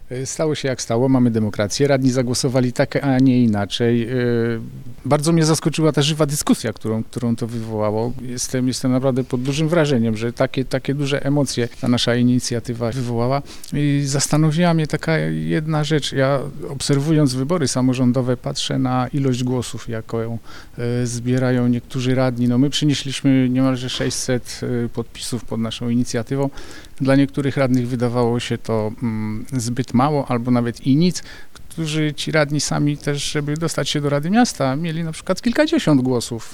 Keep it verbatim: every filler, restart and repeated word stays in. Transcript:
Stało się jak stało, mamy demokrację, radni zagłosowali tak, a nie inaczej. Bardzo mnie zaskoczyła ta żywa dyskusja, którą, którą to wywołało. Jestem, jestem naprawdę pod dużym wrażeniem, że takie, takie duże emocje ta nasza inicjatywa wywołała. I zastanowiła mnie taka jedna rzecz. Ja obserwując wybory samorządowe patrzę na ilość głosów, jaką zbierają niektórzy radni. No my przynieśliśmy niemalże sześćset podpisów pod naszą inicjatywą. Dla niektórych radnych wydawało się to mm, zbyt mało albo nawet i nic, którzy ci radni sami też, żeby dostać się do Rady Miasta, mieli na przykład kilkadziesiąt głosów.